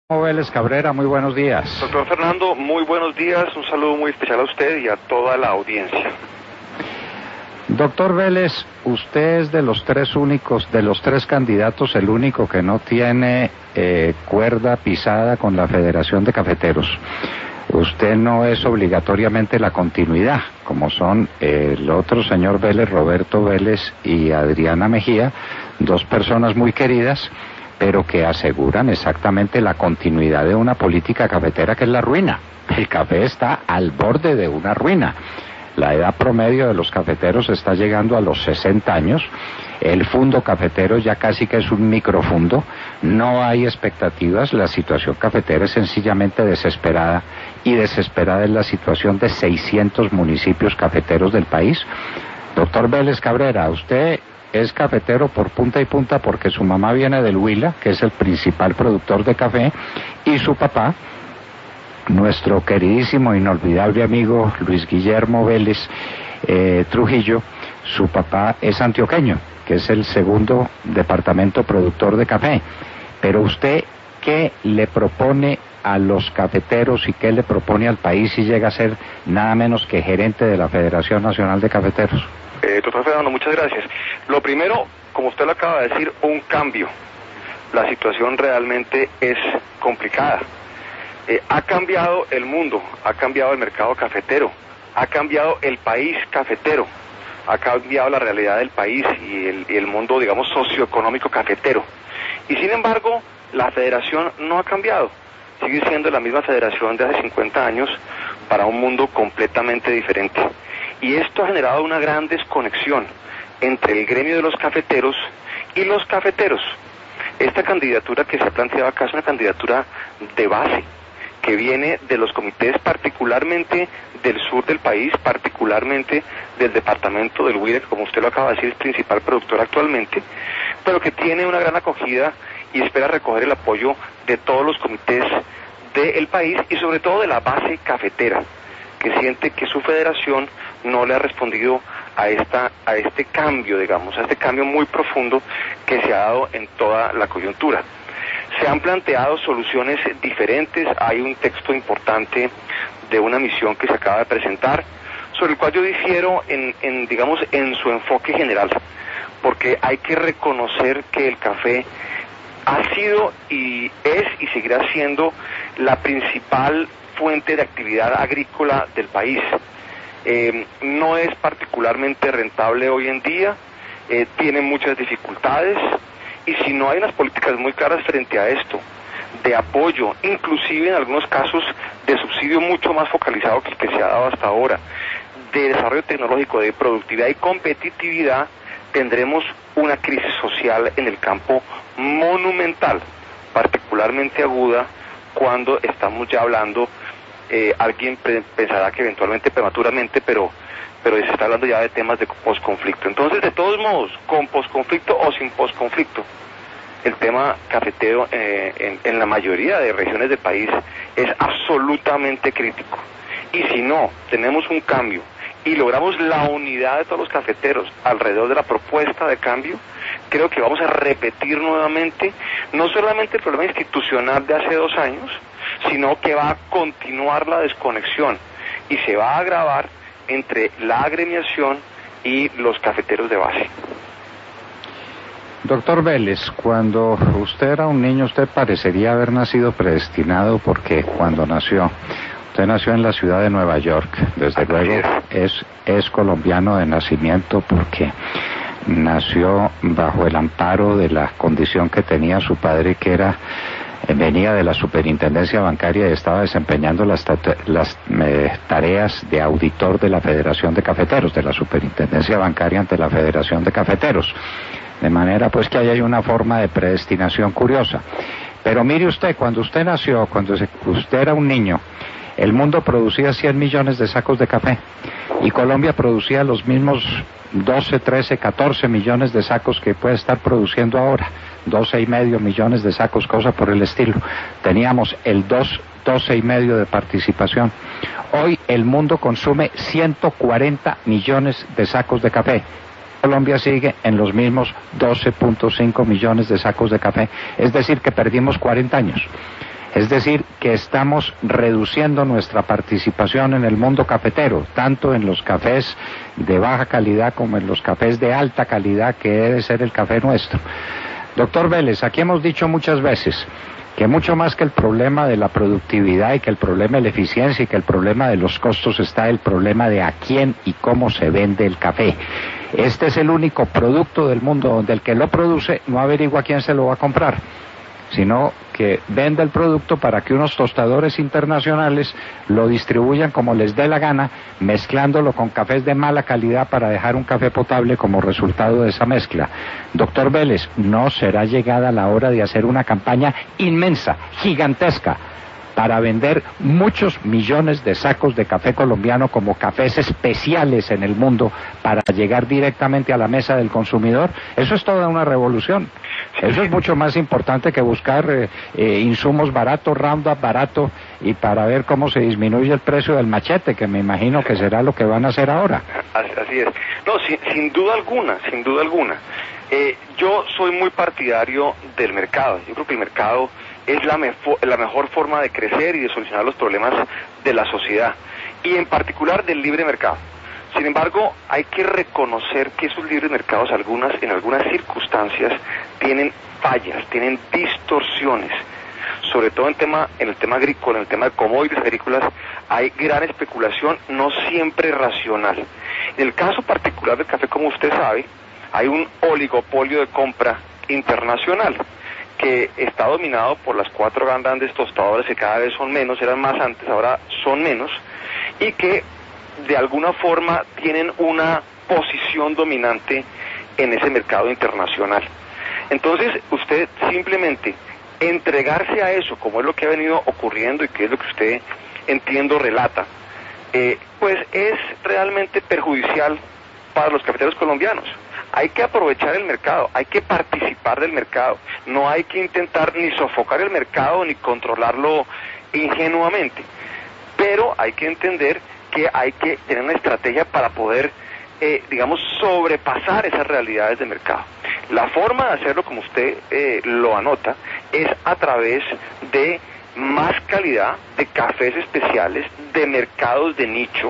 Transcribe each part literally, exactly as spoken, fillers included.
Vélez Cabrera, muy buenos días. Doctor Fernando, muy buenos días, un saludo muy especial a usted y a toda la audiencia. Doctor Vélez, usted es de los tres únicos, de los tres candidatos, el único que no tiene eh, cuerda pisada con la Federación de Cafeteros. Usted no es obligatoriamente la continuidad, como son el otro señor Vélez, Roberto Vélez y Adriana Mejía, dos personas muy queridas, pero que aseguran exactamente la continuidad de una política cafetera que es la ruina. El café está al borde de una ruina. La edad promedio de los cafeteros está llegando a los sesenta años. El fundo cafetero ya casi que es un microfundo. No hay expectativas. La situación cafetera es sencillamente desesperada. Y desesperada es la situación de seiscientos municipios cafeteros del país. Doctor Vélez Cabrera, usted es cafetero por punta y punta porque su mamá viene del Huila, que es el principal productor de café, y su papá, nuestro queridísimo, inolvidable amigo Luis Guillermo Vélez eh, Trujillo, su papá es antioqueño, que es el segundo departamento productor de café. Pero usted, ¿qué le propone a los cafeteros y qué le propone al país si llega a ser nada menos que gerente de la Federación Nacional de Cafeteros? Eh, doctor Fernando, muchas gracias. Lo primero, como usted lo acaba de decir, un cambio. La situación realmente es complicada. Eh, ha cambiado el mundo, ha cambiado el mercado cafetero, ha cambiado el país cafetero, ha cambiado la realidad del país y el, y el mundo, digamos, socioeconómico cafetero. Y sin embargo, la federación no ha cambiado. Sigue siendo la misma federación de hace cincuenta años para un mundo completamente diferente. Y esto ha generado una gran desconexión entre el gremio de los cafeteros y los cafeteros. Esta candidatura que se ha planteado acá es una candidatura de base, que viene de los comités particularmente del sur del país, particularmente del departamento del Huila, que como usted lo acaba de decir es principal productor actualmente, pero que tiene una gran acogida y espera recoger el apoyo de todos los comités del país y sobre todo de la base cafetera, que siente que su federación no le ha respondido a esta a este cambio, digamos, a este cambio muy profundo que se ha dado en toda la coyuntura. Se han planteado soluciones diferentes. Hay un texto importante de una misión que se acaba de presentar, sobre el cual yo difiero en, en digamos, en su enfoque general, porque hay que reconocer que el café ha sido y es y seguirá siendo la principal fuente de actividad agrícola del país. Eh, no es particularmente rentable hoy en día, eh, tiene muchas dificultades, y si no hay unas políticas muy claras frente a esto, de apoyo, inclusive en algunos casos de subsidio mucho más focalizado que el que se ha dado hasta ahora, de desarrollo tecnológico, de productividad y competitividad, tendremos una crisis social en el campo monumental, particularmente aguda, cuando estamos ya hablando. Eh, alguien pensará que eventualmente prematuramente, pero pero se está hablando ya de temas de posconflicto. Entonces, de todos modos, con posconflicto o sin posconflicto, el tema cafetero eh, en, en la mayoría de regiones del país es absolutamente crítico. Y si no tenemos un cambio y logramos la unidad de todos los cafeteros alrededor de la propuesta de cambio, creo que vamos a repetir nuevamente no solamente el problema institucional de hace dos años, sino que va a continuar la desconexión y se va a agravar entre la agremiación y los cafeteros de base. Doctor Vélez, cuando usted era un niño, usted parecería haber nacido predestinado, porque cuando nació, usted nació en la ciudad de Nueva York, desde luego es, es colombiano de nacimiento, porque nació bajo el amparo de la condición que tenía su padre, que era venía de la superintendencia bancaria y estaba desempeñando las, las eh, tareas de auditor de la Federación de Cafeteros, de la superintendencia bancaria ante la Federación de Cafeteros. De manera pues que ahí hay una forma de predestinación curiosa. Pero mire usted, cuando usted nació, cuando se, usted era un niño, el mundo producía cien millones de sacos de café y Colombia producía los mismos doce, trece, catorce millones de sacos que puede estar produciendo ahora, doce y medio millones de sacos, cosa por el estilo. Teníamos el dos, doce y medio de participación. Hoy el mundo consume ciento cuarenta millones de sacos de café. Colombia sigue en los mismos doce punto cinco millones de sacos de café, es decir que perdimos cuarenta años. Es decir, que estamos reduciendo nuestra participación en el mundo cafetero, tanto en los cafés de baja calidad como en los cafés de alta calidad, que debe ser el café nuestro. Doctor Vélez, aquí hemos dicho muchas veces que mucho más que el problema de la productividad y que el problema de la eficiencia y que el problema de los costos está el problema de a quién y cómo se vende el café. Este es el único producto del mundo donde el que lo produce no averigua quién se lo va a comprar, sino que vende el producto para que unos tostadores internacionales lo distribuyan como les dé la gana, mezclándolo con cafés de mala calidad para dejar un café potable como resultado de esa mezcla. Doctor Vélez, ¿no será llegada la hora de hacer una campaña inmensa, gigantesca, para vender muchos millones de sacos de café colombiano como cafés especiales en el mundo para llegar directamente a la mesa del consumidor? Eso es toda una revolución. Eso es mucho más importante que buscar eh, eh, insumos baratos, Roundup barato, y para ver cómo se disminuye el precio del machete, que me imagino que será lo que van a hacer ahora. Así es. No, sin, sin duda alguna, sin duda alguna. Eh, yo soy muy partidario del mercado. Yo creo que el mercado es la, mefo, la mejor forma de crecer y de solucionar los problemas de la sociedad, y en particular del libre mercado. Sin embargo, hay que reconocer que esos libres mercados, algunas, en algunas circunstancias, tienen fallas, tienen distorsiones. Sobre todo en, tema, en el tema agrícola, en el tema de commodities agrícolas, hay gran especulación, no siempre racional. En el caso particular del café, como usted sabe, hay un oligopolio de compra internacional que está dominado por las cuatro grandes tostadoras, que cada vez son menos, eran más antes, ahora son menos, y que de alguna forma tienen una posición dominante en ese mercado internacional. Entonces, usted simplemente entregarse a eso, como es lo que ha venido ocurriendo y que es lo que usted, entiendo, relata, eh, pues es realmente perjudicial para los cafeteros colombianos. Hay que aprovechar el mercado, hay que participar del mercado, no hay que intentar ni sofocar el mercado ni controlarlo ingenuamente, pero hay que entender que hay que tener una estrategia para poder, eh, digamos, sobrepasar esas realidades de mercado. La forma de hacerlo, como usted eh, lo anota, es a través de más calidad, de cafés especiales, de mercados de nicho,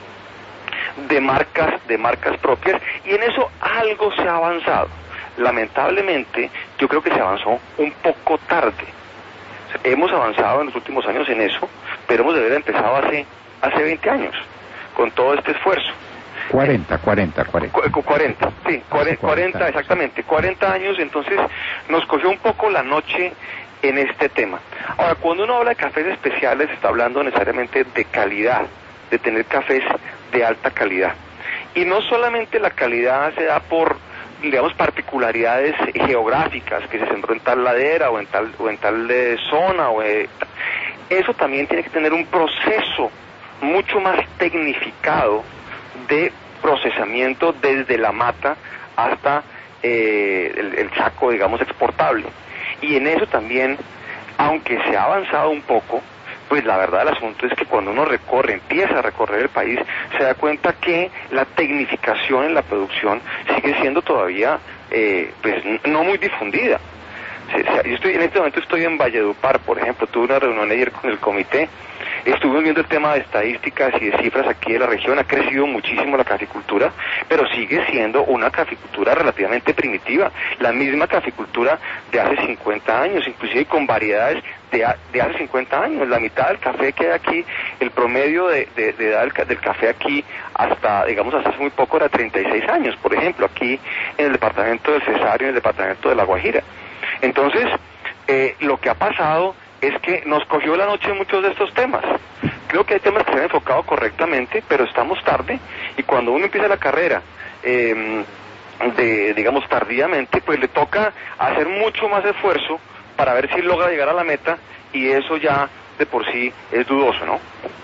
de marcas, de marcas propias, y en eso algo se ha avanzado. Lamentablemente, yo creo que se avanzó un poco tarde. Hemos avanzado en los últimos años en eso, pero hemos de haber empezado hace hace veinte años, con todo este esfuerzo. cuarenta, cuarenta, cuarenta. Cu cuarenta, sí, cuarenta, cuarenta, exactamente, cuarenta años, entonces nos cogió un poco la noche en este tema. Ahora, cuando uno habla de cafés especiales, está hablando necesariamente de calidad, de tener cafés de alta calidad. Y no solamente la calidad se da por, digamos, particularidades geográficas, que se sembró en tal ladera o en tal, o en tal eh, zona, o eh, eso también tiene que tener un proceso mucho más tecnificado de procesamiento desde la mata hasta eh, el, el saco, digamos, exportable. Y en eso también, aunque se ha avanzado un poco, pues la verdad del asunto es que cuando uno recorre, empieza a recorrer el país, se da cuenta que la tecnificación en la producción sigue siendo todavía eh, pues no muy difundida. Yo estoy, en este momento estoy en Valledupar, por ejemplo, tuve una reunión ayer con el comité, estuvimos viendo el tema de estadísticas y de cifras aquí de la región. Ha crecido muchísimo la caficultura, pero sigue siendo una caficultura relativamente primitiva, la misma caficultura de hace cincuenta años, inclusive con variedades de, de hace cincuenta años. La mitad del café que hay aquí, el promedio de, de, de edad del, del café aquí hasta, digamos, hasta hace muy poco era treinta y seis años, por ejemplo, aquí en el departamento del Cesario, en el departamento de La Guajira. Entonces, eh, lo que ha pasado es que nos cogió la noche en muchos de estos temas. Creo que hay temas que se han enfocado correctamente, pero estamos tarde, y cuando uno empieza la carrera, eh, de, digamos, tardíamente, pues le toca hacer mucho más esfuerzo para ver si logra llegar a la meta, y eso ya de por sí es dudoso, ¿no?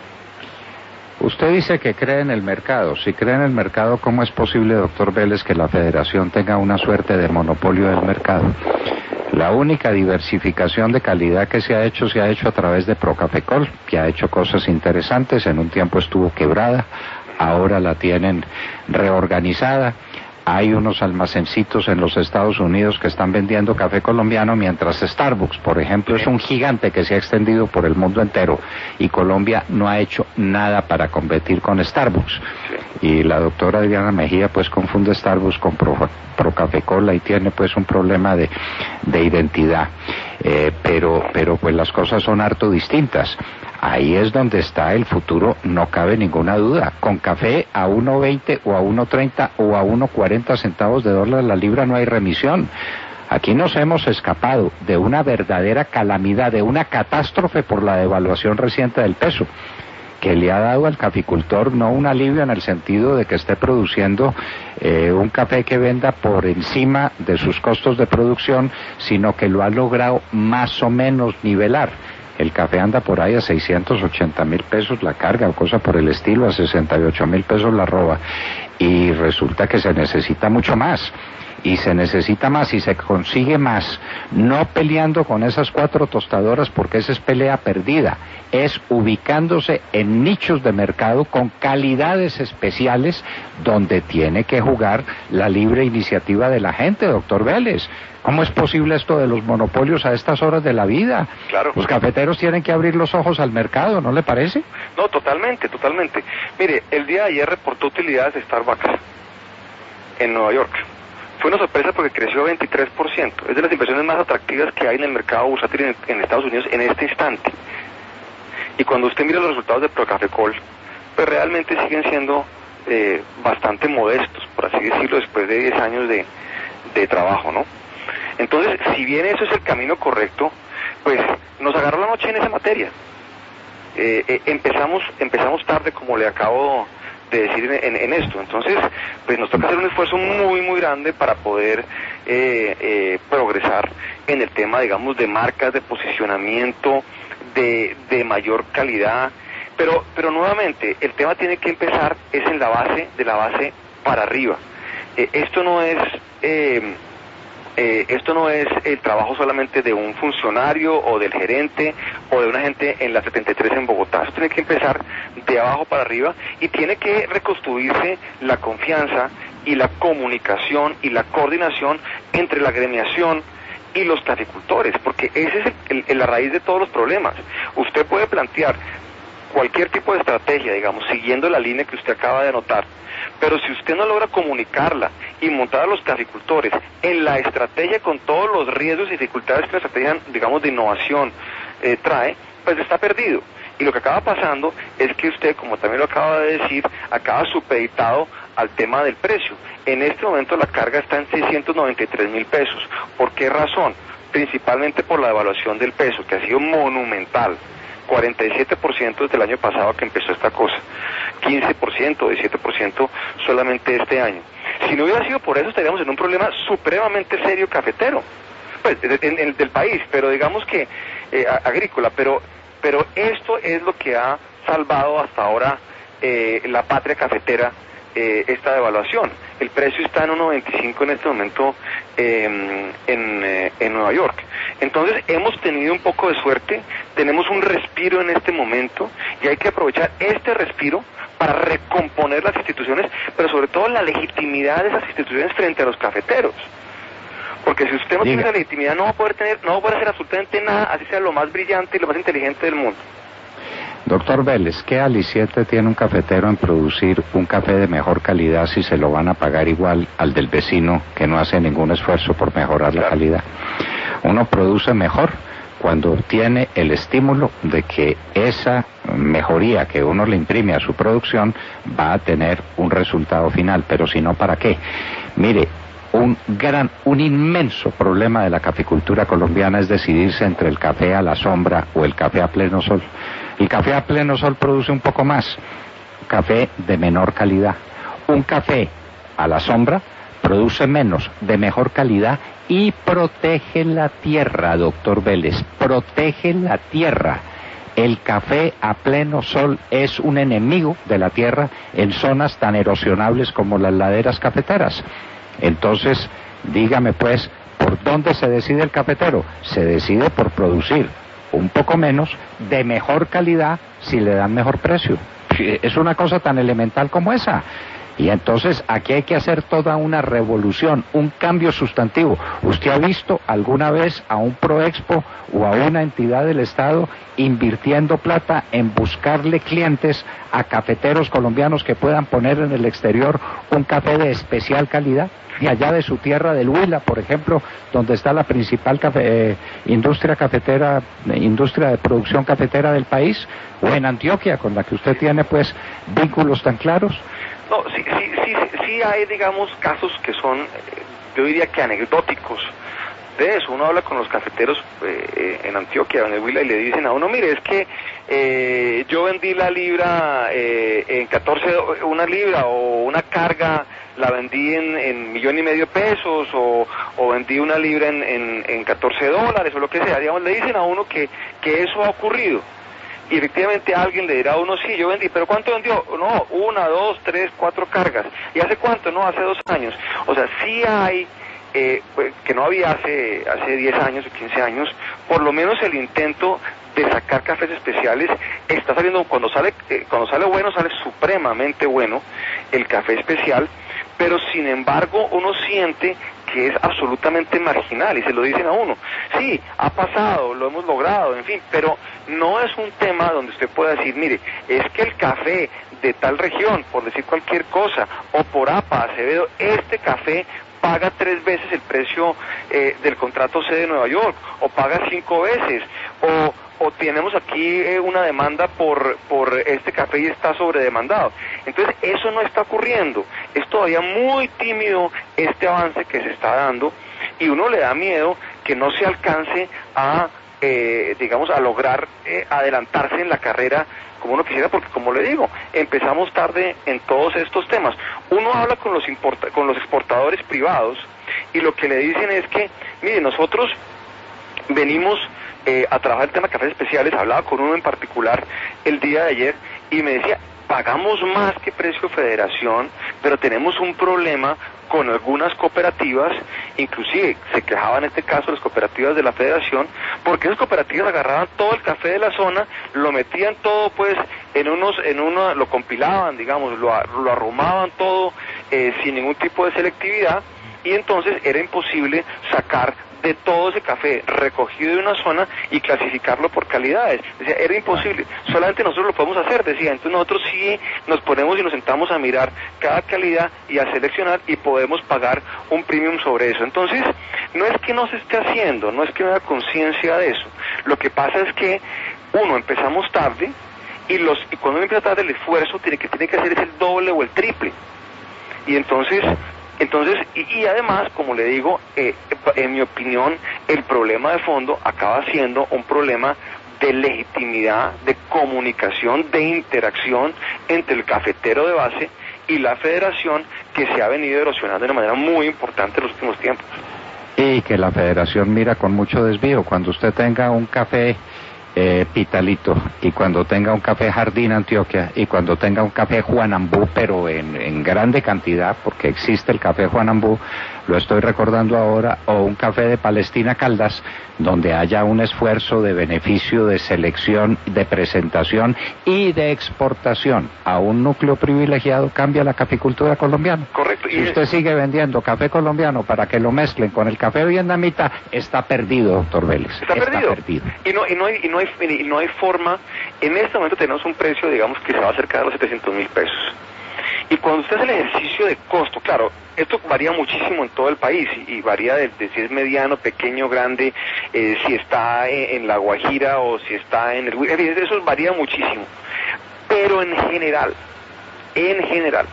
Usted dice que cree en el mercado. Si cree en el mercado, ¿cómo es posible, doctor Vélez, que la Federación tenga una suerte de monopolio del mercado? La única diversificación de calidad que se ha hecho, se ha hecho a través de Procafecol, que ha hecho cosas interesantes. En un tiempo estuvo quebrada, ahora la tienen reorganizada. hay unos almacencitos en los Estados Unidos que están vendiendo café colombiano, mientras Starbucks, por ejemplo, es un gigante que se ha extendido por el mundo entero y Colombia no ha hecho nada para competir con Starbucks. Y la doctora Adriana Mejía pues confunde Starbucks con Pro, Pro Café Cola y tiene pues un problema de, de identidad. Eh, pero, pero pues las cosas son harto distintas. Ahí es donde está el futuro, no cabe ninguna duda. Con café a uno veinte o a uno treinta o a uno cuarenta centavos de dólar la libra no hay remisión. Aquí nos hemos escapado de una verdadera calamidad, de una catástrofe por la devaluación reciente del peso, que le ha dado al caficultor no un alivio en el sentido de que esté produciendo eh, un café que venda por encima de sus costos de producción, sino que lo ha logrado más o menos nivelar. El café anda por ahí a seiscientos ochenta mil pesos la carga o cosa por el estilo, a sesenta y ocho mil pesos la arroba, y resulta que se necesita mucho más. Y se necesita más y se consigue más, no peleando con esas cuatro tostadoras porque esa es pelea perdida, es ubicándose en nichos de mercado con calidades especiales donde tiene que jugar la libre iniciativa de la gente, doctor Vélez. ¿Cómo es posible esto de los monopolios a estas horas de la vida? Claro. Los cafeteros tienen que abrir los ojos al mercado, ¿no le parece? No, totalmente, totalmente. Mire, el día de ayer reportó utilidades de Starbucks en Nueva York. Fue una sorpresa porque creció veintitrés por ciento. Es de las inversiones más atractivas que hay en el mercado bursátil en, en Estados Unidos en este instante. Y cuando usted mira los resultados de Procafecol, pues realmente siguen siendo eh, bastante modestos, por así decirlo, después de diez años de, de trabajo, ¿no? Entonces, si bien eso es el camino correcto, pues nos agarró la noche en esa materia. Eh, eh, empezamos, empezamos tarde, como le acabo de decir en, en esto. Entonces, pues nos toca hacer un esfuerzo muy, muy grande para poder eh, eh, progresar en el tema, digamos, de marcas, de posicionamiento, de, de mayor calidad. Pero, pero nuevamente, el tema tiene que empezar es en la base, de la base para arriba. Eh, esto no es... Eh, Eh, esto no es el trabajo solamente de un funcionario o del gerente o de una gente en la setenta y tres en Bogotá. Esto tiene que empezar de abajo para arriba y tiene que reconstruirse la confianza y la comunicación y la coordinación entre la gremiación y los caficultores, porque esa es el, el, la raíz de todos los problemas. Usted puede plantear cualquier tipo de estrategia, digamos, siguiendo la línea que usted acaba de anotar, pero si usted no logra comunicarla y montar a los caficultores en la estrategia con todos los riesgos y dificultades que la estrategia, digamos, de innovación eh, trae, pues está perdido. Y lo que acaba pasando es que usted, como también lo acaba de decir, acaba supeditado al tema del precio. En este momento la carga está en seiscientos noventa y tres mil pesos. ¿Por qué razón? Principalmente por la devaluación del peso, que ha sido monumental. cuarenta y siete por ciento desde el año pasado que empezó esta cosa, quince por ciento, diecisiete por ciento solamente este año. Si no hubiera sido por eso, estaríamos en un problema supremamente serio cafetero, pues en, en, del país, pero digamos que eh, agrícola, pero, pero esto es lo que ha salvado hasta ahora eh, la patria cafetera, eh, esta devaluación. El precio está en uno veinticinco en este momento eh, en, eh, en Nueva York. Entonces hemos tenido un poco de suerte, tenemos un respiro en este momento y hay que aprovechar este respiro para recomponer las instituciones, pero sobre todo la legitimidad de esas instituciones frente a los cafeteros. Porque si usted no Diga. tiene esa legitimidad no va a poder tener, no va a poder hacer absolutamente nada, así sea lo más brillante y lo más inteligente del mundo. Doctor Vélez, ¿qué aliciente tiene un cafetero en producir un café de mejor calidad si se lo van a pagar igual al del vecino que no hace ningún esfuerzo por mejorar claro. la calidad? Uno produce mejor cuando tiene el estímulo de que esa mejoría que uno le imprime a su producción va a tener un resultado final, pero si no, ¿para qué? Mire, un gran, un inmenso problema de la caficultura colombiana es decidirse entre el café a la sombra o el café a pleno sol. El café a pleno sol produce un poco más, café de menor calidad. Un café a la sombra produce menos, de mejor calidad y protege la tierra, doctor Vélez, protege la tierra. El café a pleno sol es un enemigo de la tierra en zonas tan erosionables como las laderas cafeteras. Entonces, dígame pues, ¿por dónde se decide el cafetero? Se decide por producir un poco menos, de mejor calidad, si le dan mejor precio. Es una cosa tan elemental como esa. Y entonces aquí hay que hacer toda una revolución, un cambio sustantivo. ¿Usted ha visto alguna vez a un Proexpo o a una entidad del Estado invirtiendo plata en buscarle clientes a cafeteros colombianos que puedan poner en el exterior un café de especial calidad? Y allá de su tierra del Huila, por ejemplo, donde está la principal café, eh, industria cafetera, eh, industria de producción cafetera del país, o en Antioquia, con la que usted tiene pues vínculos tan claros. No, sí, sí, sí, sí hay, digamos, casos que son, yo diría que anecdóticos de eso. Uno habla con los cafeteros eh, en Antioquia, en el Huila, y le dicen a uno, mire, es que eh, yo vendí la libra eh, en catorce, una libra, o una carga la vendí en, en millón y medio pesos, o, o vendí una libra en, en, en catorce dólares, o lo que sea. Digamos, le dicen a uno que, que eso ha ocurrido. Y efectivamente alguien le dirá a uno, sí, yo vendí, pero ¿cuánto vendió? No, una, dos, tres, cuatro cargas. ¿Y hace cuánto? No, hace dos años. O sea, sí hay, eh, que no había hace hace diez años o quince años, por lo menos el intento de sacar cafés especiales está saliendo. Cuando sale, eh, cuando sale bueno, sale supremamente bueno el café especial, pero sin embargo uno siente que es absolutamente marginal, y se lo dicen a uno. Sí, ha pasado, lo hemos logrado, en fin, pero no es un tema donde usted pueda decir, mire, es que el café de tal región, por decir cualquier cosa, o por A P A, Acevedo, este café paga tres veces el precio eh, del contrato C de Nueva York, o paga cinco veces, o o tenemos aquí eh, una demanda por por este café y está sobredemandado. Entonces eso no está ocurriendo, es todavía muy tímido este avance que se está dando, y uno le da miedo que no se alcance a, eh, digamos, a lograr eh, adelantarse en la carrera como uno quisiera, porque como le digo, empezamos tarde en todos estos temas. Uno habla con los importa, con los exportadores privados, y lo que le dicen es que, mire, nosotros venimos Eh, a trabajar el tema de cafés especiales. Hablaba con uno en particular el día de ayer y me decía, pagamos más que precio federación, pero tenemos un problema con algunas cooperativas, inclusive se quejaban en este caso las cooperativas de la federación, porque esas cooperativas agarraban todo el café de la zona, lo metían todo pues en unos, en uno, lo compilaban, digamos, lo, lo arrumaban todo eh, sin ningún tipo de selectividad, y entonces era imposible sacar de todo ese café recogido de una zona y clasificarlo por calidades. Decía, era imposible, solamente nosotros lo podemos hacer, decía. Entonces nosotros sí nos ponemos y nos sentamos a mirar cada calidad y a seleccionar, y podemos pagar un premium sobre eso. Entonces, no es que no se esté haciendo, no es que no haya conciencia de eso. Lo que pasa es que, uno, empezamos tarde, y los y cuando uno empieza tarde, el esfuerzo tiene que, tiene que hacer es el doble o el triple. Y entonces... Entonces, y, y además, como le digo, eh, en mi opinión, el problema de fondo acaba siendo un problema de legitimidad, de comunicación, de interacción entre el cafetero de base y la federación, que se ha venido erosionando de una manera muy importante en los últimos tiempos. Y que la federación mira con mucho desvío. Cuando usted tenga un café Eh, Pitalito, y cuando tenga un café Jardín Antioquia, y cuando tenga un café Juanambú, pero en, en grande cantidad, porque existe el café Juanambú, lo estoy recordando ahora, o un café de Palestina Caldas, donde haya un esfuerzo de beneficio, de selección, de presentación y de exportación a un núcleo privilegiado, cambia la caficultura colombiana. Correcto. Si usted sigue vendiendo café colombiano para que lo mezclen con el café vietnamita, está perdido, doctor Vélez. Está, está perdido. perdido. Y no, y no hay, y no hay, y no hay forma. En este momento tenemos un precio, digamos, que se va a acercar a los setecientos mil pesos. Y cuando usted hace el ejercicio de costo, claro, esto varía muchísimo en todo el país, y, y varía de, de si es mediano, pequeño, grande, eh, si está en, en La Guajira o si está en el... Eso varía muchísimo. Pero en general, en general,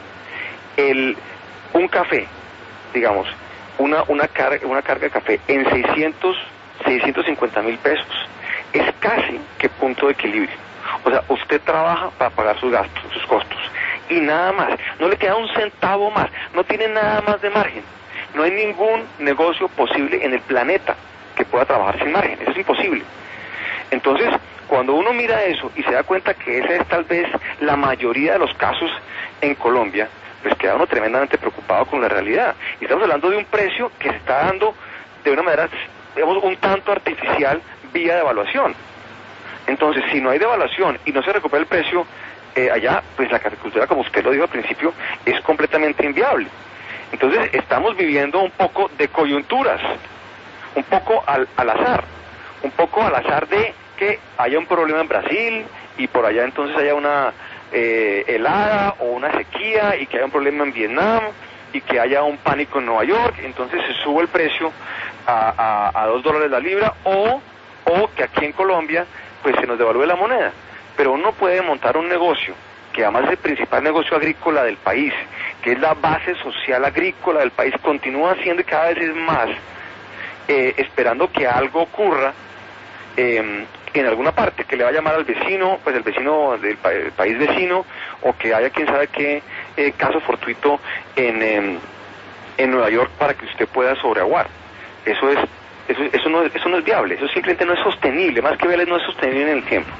el un café, digamos, una una carga, una carga de café en seiscientos, seiscientos cincuenta mil pesos, es casi que punto de equilibrio. O sea, usted trabaja para pagar sus gastos, sus costos, y nada más, no le queda un centavo más, no tiene nada más de margen. No hay ningún negocio posible en el planeta que pueda trabajar sin margen, eso es imposible. Entonces, cuando uno mira eso y se da cuenta que esa es tal vez la mayoría de los casos en Colombia, pues queda uno tremendamente preocupado con la realidad. Y estamos hablando de un precio que se está dando de una manera, digamos, un tanto artificial vía devaluación. Entonces, si no hay devaluación y no se recupera el precio, eh, allá, pues la caficultura, como usted lo dijo al principio, es completamente inviable. Entonces estamos viviendo un poco de coyunturas, un poco al, al azar, un poco al azar de que haya un problema en Brasil y por allá entonces haya una eh, helada o una sequía y que haya un problema en Vietnam y que haya un pánico en Nueva York, entonces se sube el precio a, a, a dos dólares la libra, o, o que aquí en Colombia pues se nos devalúe la moneda. Pero uno puede montar un negocio que además es el principal negocio agrícola del país, que es la base social agrícola del país, continúa siendo y cada vez es más, eh, esperando que algo ocurra eh, en alguna parte, que le va a llamar al vecino, pues el vecino del pa el país vecino, o que haya quién sabe qué eh, caso fortuito en, eh, en Nueva York para que usted pueda sobreaguar. Eso es, eso, eso, no, eso no es viable, eso simplemente no es sostenible, más que viable no es sostenible en el tiempo.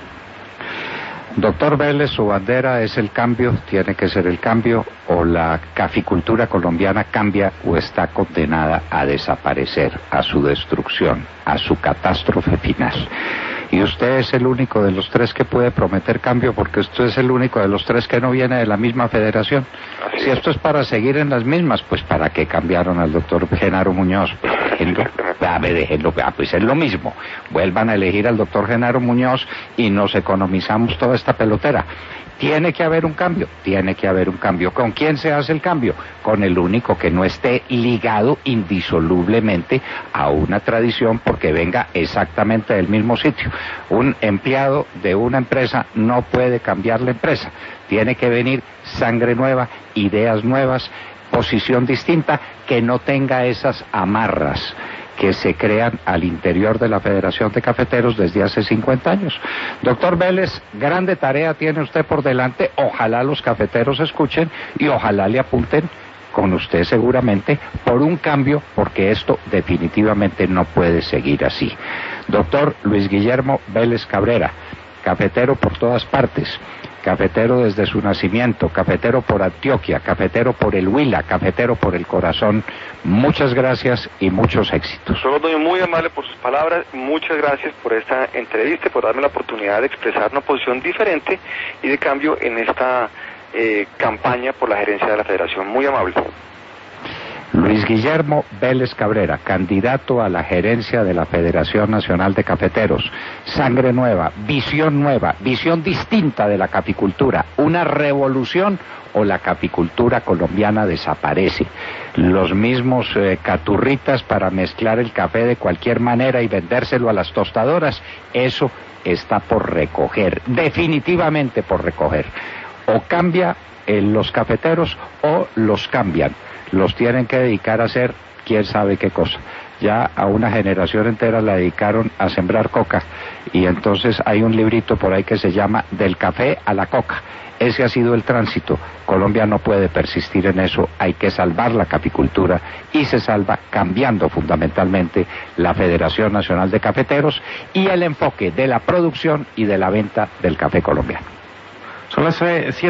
Doctor Vélez, su bandera es el cambio, tiene que ser el cambio, o la caficultura colombiana cambia o está condenada a desaparecer, a su destrucción, a su catástrofe final. Y usted es el único de los tres que puede prometer cambio, porque usted es el único de los tres que no viene de la misma federación. Así si esto es para seguir en las mismas, pues ¿para qué cambiaron al doctor Genaro Muñoz? Pues déjenlo, ah, déjenlo, ah, pues es lo mismo. Vuelvan a elegir al doctor Genaro Muñoz y nos economizamos toda esta pelotera. Tiene que haber un cambio, tiene que haber un cambio. ¿Con quién se hace el cambio? Con el único que no esté ligado indisolublemente a una tradición porque venga exactamente del mismo sitio. Un empleado de una empresa no puede cambiar la empresa. Tiene que venir sangre nueva, ideas nuevas, posición distinta, que no tenga esas amarras que se crean al interior de la Federación de Cafeteros desde hace cincuenta años. Doctor Vélez, grande tarea tiene usted por delante, ojalá los cafeteros escuchen y ojalá le apunten con usted seguramente por un cambio, porque esto definitivamente no puede seguir así. Doctor Luis Guillermo Vélez Cabrera, cafetero por todas partes, cafetero desde su nacimiento, cafetero por Antioquia, cafetero por el Huila, cafetero por el corazón. Muchas gracias y muchos éxitos. Solo doy muy amable por sus palabras, muchas gracias por esta entrevista, por darme la oportunidad de expresar una posición diferente y de cambio en esta eh, campaña por la gerencia de la Federación. Muy amable. Luis Guillermo Vélez Cabrera, candidato a la gerencia de la Federación Nacional de Cafeteros. Sangre nueva, visión nueva, visión distinta de la caficultura, una revolución o la caficultura colombiana desaparece. Los mismos eh, caturritas para mezclar el café de cualquier manera y vendérselo a las tostadoras, eso está por recoger, definitivamente por recoger. O cambia eh, los cafeteros o los cambian. Los tienen que dedicar a hacer quién sabe qué cosa. Ya a una generación entera la dedicaron a sembrar coca y entonces hay un librito por ahí que se llama Del café a la coca. Ese ha sido el tránsito. Colombia no puede persistir en eso, hay que salvar la caficultura y se salva cambiando fundamentalmente la Federación Nacional de Cafeteros y el enfoque de la producción y de la venta del café colombiano. Son las siete